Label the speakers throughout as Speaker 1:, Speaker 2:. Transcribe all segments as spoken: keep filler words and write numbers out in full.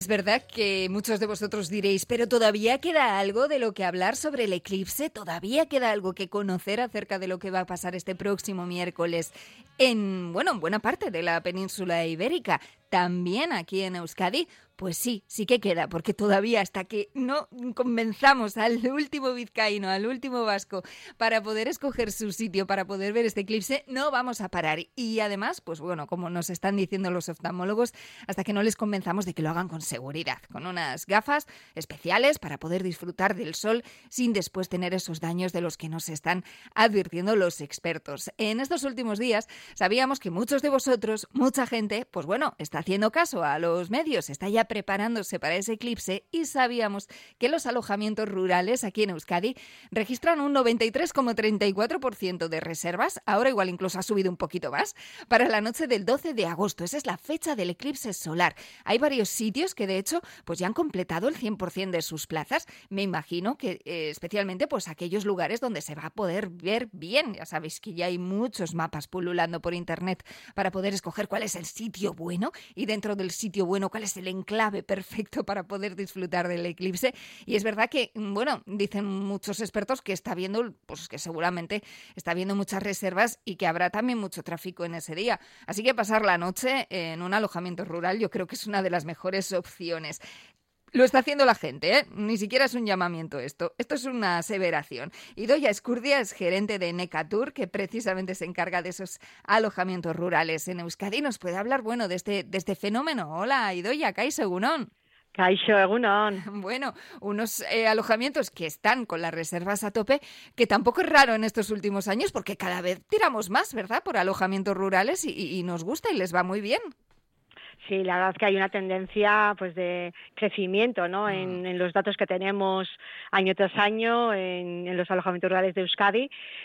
Speaker 1: Es verdad que muchos de vosotros diréis, pero ¿todavía queda algo de lo que hablar sobre el eclipse? ¿Todavía queda algo que conocer acerca de lo que va a pasar este próximo miércoles en, bueno, en buena parte de la península ibérica? También aquí en Euskadi. Pues sí, sí que queda, porque todavía hasta que no convenzamos al último vizcaíno, al último vasco, para poder escoger su sitio, para poder ver este eclipse, no vamos a parar. Y además, pues bueno, como nos están diciendo los oftalmólogos, hasta que no les convenzamos de que lo hagan con seguridad, con unas gafas especiales para poder disfrutar del sol sin después tener esos daños de los que nos están advirtiendo los expertos. En estos últimos días sabíamos que muchos de vosotros, mucha gente, pues bueno, está haciendo caso a los medios, está ya preparándose para ese eclipse, y sabíamos que los alojamientos rurales aquí en Euskadi registran un noventa y tres coma treinta y cuatro por ciento de reservas, ahora igual incluso ha subido un poquito más, para la noche del doce de agosto. Esa es la fecha del eclipse solar. Hay varios sitios que de hecho pues ya han completado el cien por ciento de sus plazas. Me imagino que eh, especialmente pues aquellos lugares donde se va a poder ver bien. Ya sabéis que ya hay muchos mapas pululando por internet para poder escoger cuál es el sitio bueno, y dentro del sitio bueno cuál es el enclave perfecto para poder disfrutar del eclipse. Y es verdad que, bueno, dicen muchos expertos que está viendo, pues que seguramente está viendo muchas reservas y que habrá también mucho tráfico en ese día. Así que pasar la noche en un alojamiento rural yo creo que es una de las mejores opciones. Lo está haciendo la gente, ¿eh? Ni siquiera es un llamamiento esto. Esto es una aseveración. Idoia Escurdia es gerente de Necatur, que precisamente se encarga de esos alojamientos rurales en Euskadi. Nos puede hablar, bueno, de este, de este fenómeno. Hola, Idoia, kaixo, egunon.
Speaker 2: Kaixo, egunon.
Speaker 1: Bueno, unos eh, alojamientos que están con las reservas a tope, que tampoco es raro en estos últimos años, porque cada vez tiramos más, ¿verdad?, por alojamientos rurales y, y nos gusta y les va muy bien.
Speaker 2: Sí, la verdad es que hay una tendencia pues de crecimiento, ¿no? En, en los datos que tenemos año tras año en, en los alojamientos rurales de Euskadi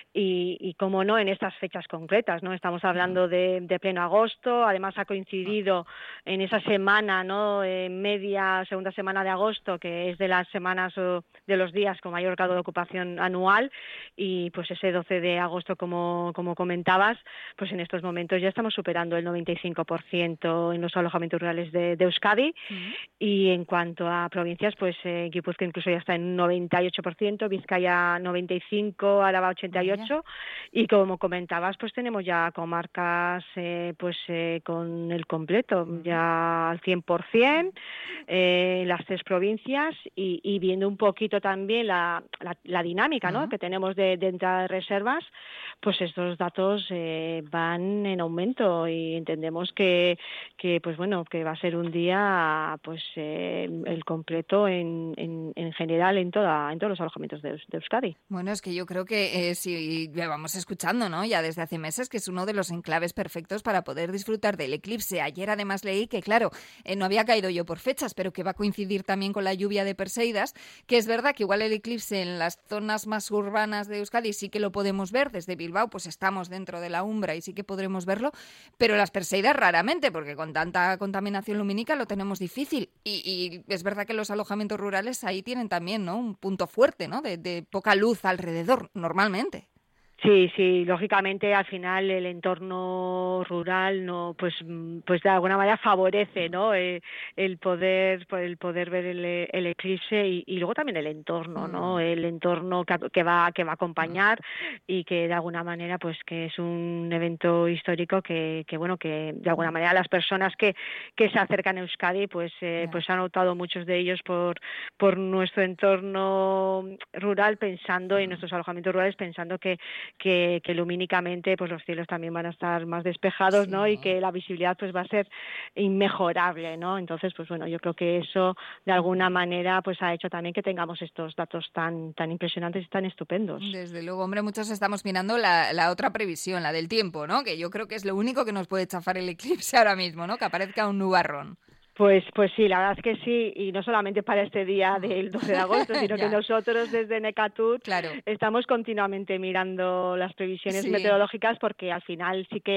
Speaker 2: y, y cómo no, en estas fechas concretas, ¿no? Estamos hablando de, de pleno agosto, además ha coincidido en esa semana, ¿no? En media, segunda semana de agosto, que es de las semanas o de los días con mayor grado de ocupación anual, y pues ese doce de agosto, como, como comentabas, pues en estos momentos ya estamos superando el noventa y cinco por ciento en los alojamientos rurales de, de Euskadi. Uh-huh. Y en cuanto a provincias, pues eh, Guipúzcoa incluso ya está en noventa y ocho por ciento, Vizcaya noventa y cinco por ciento, Álava ochenta y ocho por ciento, uh-huh. Y como comentabas, pues tenemos ya comarcas eh, pues eh, con el completo, uh-huh. ya al cien por ciento, eh, las tres provincias, y, y viendo un poquito también la, la, la dinámica, ¿no? Uh-huh. que tenemos de, de entrada de reservas, pues estos datos eh, van en aumento, y entendemos que, que pues bueno, que va a ser un día pues eh, el completo en, en, en general en toda en todos los alojamientos de, de Euskadi.
Speaker 1: Bueno, es que yo creo que eh, si llevamos escuchando, ¿no?, ya desde hace meses, que es uno de los enclaves perfectos para poder disfrutar del eclipse. Ayer además leí que, claro, eh, no había caído yo por fechas, pero que va a coincidir también con la lluvia de Perseidas, que es verdad que igual el eclipse en las zonas más urbanas de Euskadi sí que lo podemos ver. Desde Bilbao pues estamos dentro de la umbra y sí que podremos verlo, pero las Perseidas raramente, porque con tanta contaminación lumínica lo tenemos difícil, y, y es verdad que los alojamientos rurales ahí tienen también, ¿no?, un punto fuerte, ¿no?, de, de poca luz alrededor normalmente.
Speaker 2: Sí, sí, lógicamente al final el entorno rural no, pues, pues de alguna manera favorece, ¿no?, el, el poder, el poder ver el, el eclipse, y, y luego también el entorno, ¿no?, el entorno que, que va, que va a acompañar, y que de alguna manera, pues que es un evento histórico que, que bueno, que de alguna manera las personas que, que se acercan a Euskadi, pues, eh, pues han optado muchos de ellos por, por nuestro entorno rural, pensando en nuestros alojamientos rurales, pensando que Que, que lumínicamente pues los cielos también van a estar más despejados, sí, ¿no?, y que la visibilidad pues va a ser inmejorable, ¿no? Entonces, pues bueno, yo creo que eso de alguna manera pues ha hecho también que tengamos estos datos tan tan impresionantes y tan estupendos.
Speaker 1: Desde luego, hombre, muchos estamos mirando la, la otra previsión, la del tiempo, ¿no?, que yo creo que es lo único que nos puede chafar el eclipse ahora mismo, ¿no?, que aparezca un nubarrón.
Speaker 2: Pues pues sí, la verdad es que sí, y no solamente para este día del doce de agosto, sino que nosotros desde Necatur, claro, estamos continuamente mirando las previsiones sí. meteorológicas, porque al final sí que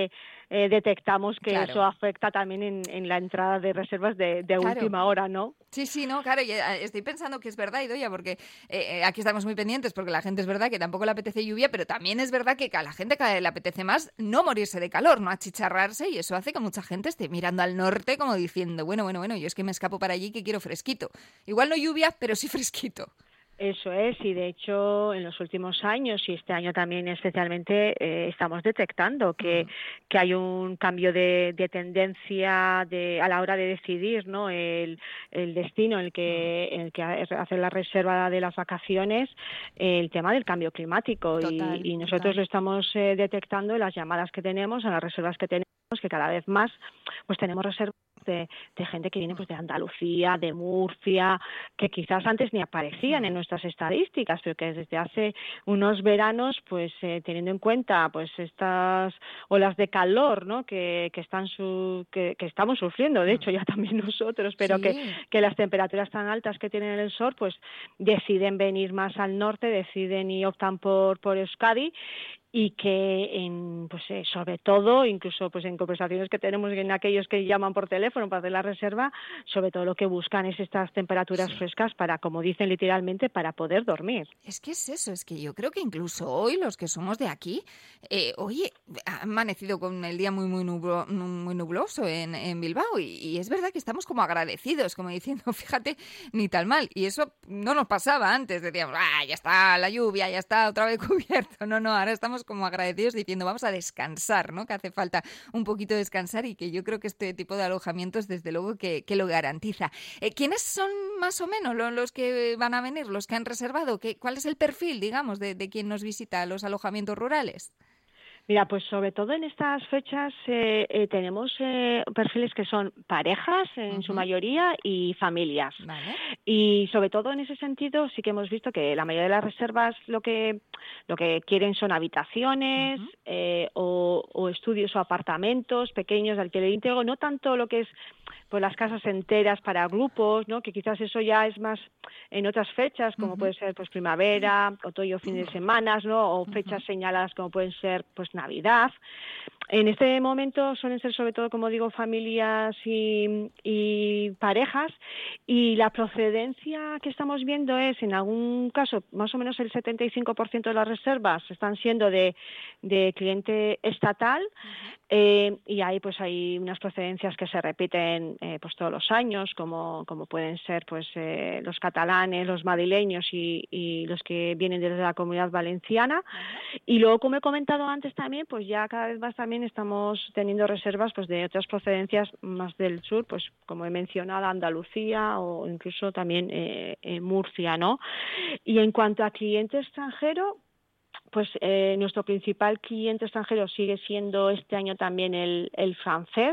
Speaker 2: eh, detectamos que
Speaker 1: Claro.
Speaker 2: eso afecta también en, en la entrada de reservas de, de
Speaker 1: Claro.
Speaker 2: última hora, ¿no?
Speaker 1: Sí, sí, no, claro, y, eh, estoy pensando que es verdad, Idoia, porque eh, eh, aquí estamos muy pendientes, porque la gente es verdad que tampoco le apetece lluvia, pero también es verdad que a la gente cada vez le apetece más no morirse de calor, no achicharrarse, y eso hace que mucha gente esté mirando al norte como diciendo, bueno, bueno, bueno, yo es que me escapo para allí que quiero fresquito. Igual no lluvia, pero sí fresquito.
Speaker 2: Eso es, y de hecho en los últimos años y este año también especialmente eh, estamos detectando que,
Speaker 1: Mm.
Speaker 2: que hay un cambio de, de tendencia de, a la hora de decidir, ¿no? el, el destino en el que, en el que hacer la reserva de las vacaciones, el tema del cambio climático y,
Speaker 1: Total,
Speaker 2: y nosotros
Speaker 1: total.
Speaker 2: lo estamos eh, detectando en las llamadas que tenemos, en las reservas que tenemos, que cada vez más pues tenemos reservas de, de gente que viene pues de Andalucía, de Murcia, que quizás antes ni aparecían en nuestras estadísticas, pero que desde hace unos veranos, pues eh, teniendo en cuenta pues estas olas de calor, ¿no? que, que están su, que, que estamos sufriendo, de hecho ya también nosotros, pero
Speaker 1: Sí.
Speaker 2: que, que las temperaturas tan altas que tienen en el sur, pues deciden venir más al norte, deciden y optan por por Euskadi. Y que en, pues eh, sobre todo, incluso pues en conversaciones que tenemos en aquellos que llaman por teléfono para hacer la reserva, sobre todo lo que buscan es estas temperaturas
Speaker 1: Sí.
Speaker 2: frescas para, como dicen literalmente, para poder dormir.
Speaker 1: Es que es eso, es que yo creo que incluso hoy los que somos de aquí, eh, oye, ha amanecido con el día muy muy, nublo, muy nubloso en, en Bilbao y, y es verdad que estamos como agradecidos, como diciendo, fíjate, ni tan mal. Y eso no nos pasaba antes, decíamos, ah, ya está la lluvia, ya está otra vez cubierto. No, no, ahora estamos como agradecidos diciendo, vamos a descansar, ¿no? Que hace falta un poquito descansar y que yo creo que este tipo de alojamientos desde luego que, que lo garantiza. Eh, ¿Quiénes son más o menos los, los que van a venir, los que han reservado? ¿Qué, ¿Cuál es el perfil, digamos, de, de quien nos visita los alojamientos rurales?
Speaker 2: Mira, pues sobre todo en estas fechas eh, eh, tenemos eh, perfiles que son parejas en uh-huh. su mayoría y familias.
Speaker 1: Vale.
Speaker 2: Y sobre todo en ese sentido sí que hemos visto que la mayoría de las reservas lo que lo que quieren son habitaciones uh-huh. eh, o, o estudios o apartamentos pequeños de alquiler íntegro, no tanto lo que es pues las casas enteras para grupos, ¿no? Que quizás eso ya es más en otras fechas, como uh-huh. puede ser pues primavera, otoño, fin de semanas, ¿no? O fechas uh-huh. señaladas como pueden ser pues Navidad. En este momento suelen ser sobre todo, como digo, familias y, y parejas, y la procedencia que estamos viendo es, en algún caso, más o menos el setenta y cinco por ciento de las reservas están siendo de, de cliente estatal, uh-huh. eh, y ahí pues hay unas procedencias que se repiten eh, pues todos los años, como, como pueden ser pues eh, los catalanes, los madrileños y, y los que vienen desde la Comunidad Valenciana. Uh-huh. Y luego, como he comentado antes también, pues ya cada vez más también estamos teniendo reservas pues de otras procedencias más del sur, pues como he mencionado, Andalucía o incluso también eh, en Murcia, ¿no? Y en cuanto a cliente extranjero, pues eh, nuestro principal cliente extranjero sigue siendo este año también el, el francés.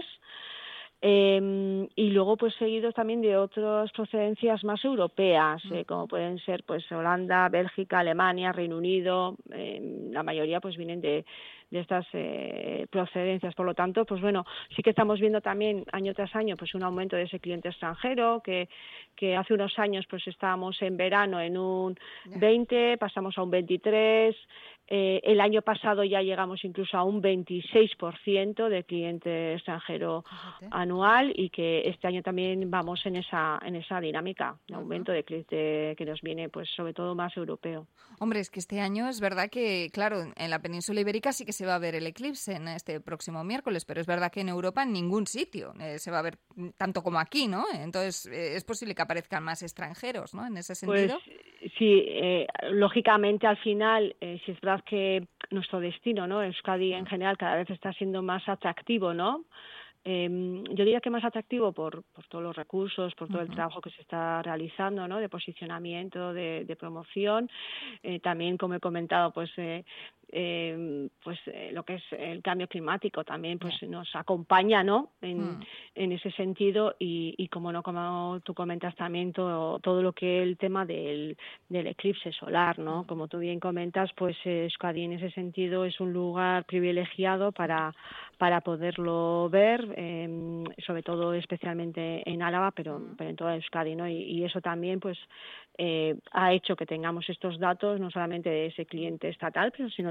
Speaker 2: Eh, y luego pues seguidos también de otras procedencias más europeas, eh, como pueden ser pues Holanda, Bélgica, Alemania, Reino Unido, eh, la mayoría pues vienen de, de estas eh, procedencias. Por lo tanto, pues bueno, sí que estamos viendo también año tras año pues un aumento de ese cliente extranjero, que, que hace unos años pues estábamos en verano en un veinte, pasamos a un veintitrés, eh, el año pasado ya llegamos incluso a un veintiséis por ciento de cliente extranjero anual, y que este año también vamos en esa en esa dinámica de aumento de cliente que nos viene pues sobre todo más europeo.
Speaker 1: Hombre, es que este año es verdad que, claro, en la península ibérica sí que se va a ver el eclipse en este próximo miércoles, pero es verdad que en Europa en ningún sitio eh, se va a ver tanto como aquí, ¿no? Entonces eh, es posible que aparezcan más extranjeros, ¿no? En ese sentido.
Speaker 2: Pues sí, eh, lógicamente al final, eh, si es verdad que nuestro destino, ¿no? Euskadi en general cada vez está siendo más atractivo, ¿no? Eh, yo diría que más atractivo por, por todos los recursos, por todo uh-huh. el trabajo que se está realizando, ¿no? De posicionamiento, de, de promoción. Eh, también, como he comentado, pues eh, eh, pues eh, lo que es el cambio climático también pues yeah. nos acompaña, ¿no? En, uh-huh. en ese sentido, y, y como no, como tú comentas también todo, todo lo que es el tema del, del eclipse solar, ¿no? Uh-huh. Como tú bien comentas, pues eh, Euskadi en ese sentido es un lugar privilegiado para para poderlo ver, eh, sobre todo especialmente en Álava, pero, pero en toda Euskadi, ¿no? Y, y eso también pues eh, ha hecho que tengamos estos datos, no solamente de ese cliente estatal, pero sino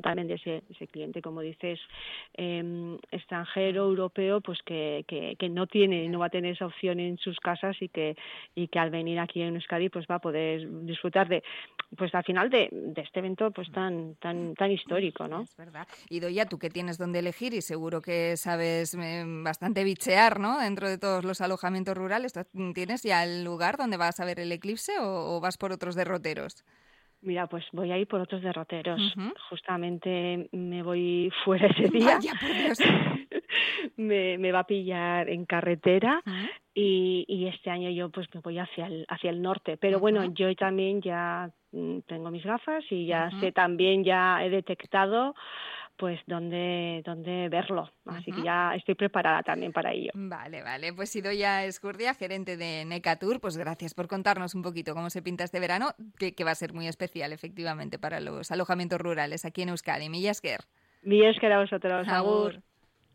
Speaker 2: también de ese, ese cliente, como dices, eh, extranjero, europeo, pues que, que, que no tiene, no va a tener esa opción en sus casas y que, y que al venir aquí en Euskadi pues va a poder disfrutar de, pues al final de, de este evento pues tan, tan, tan histórico, ¿no?
Speaker 1: Es verdad. Y Idoia, tú que tienes donde elegir y seguro que sabes eh, bastante bichear, ¿no? Dentro de todos los alojamientos rurales, ¿tienes ya el lugar donde vas a ver el eclipse o, o vas por otros derroteros?
Speaker 2: Mira, pues voy a ir por otros derroteros.
Speaker 1: Uh-huh.
Speaker 2: Justamente me voy fuera ese día.
Speaker 1: Vaya, por Dios.
Speaker 2: me, me va a pillar en carretera
Speaker 1: uh-huh.
Speaker 2: y, y este año yo pues me voy hacia el, hacia el norte. Pero uh-huh. bueno, yo también ya tengo mis gafas y ya uh-huh. sé también, ya he detectado pues dónde, dónde verlo. Así uh-huh. que ya estoy preparada también para ello.
Speaker 1: Vale, vale. Pues Idoia Escurdia, gerente de Necatur, pues gracias por contarnos un poquito cómo se pinta este verano, que, que va a ser muy especial, efectivamente, para los alojamientos rurales aquí en Euskadi. Mila esker.
Speaker 2: Mila esker a vosotros. Agur.
Speaker 1: Agur.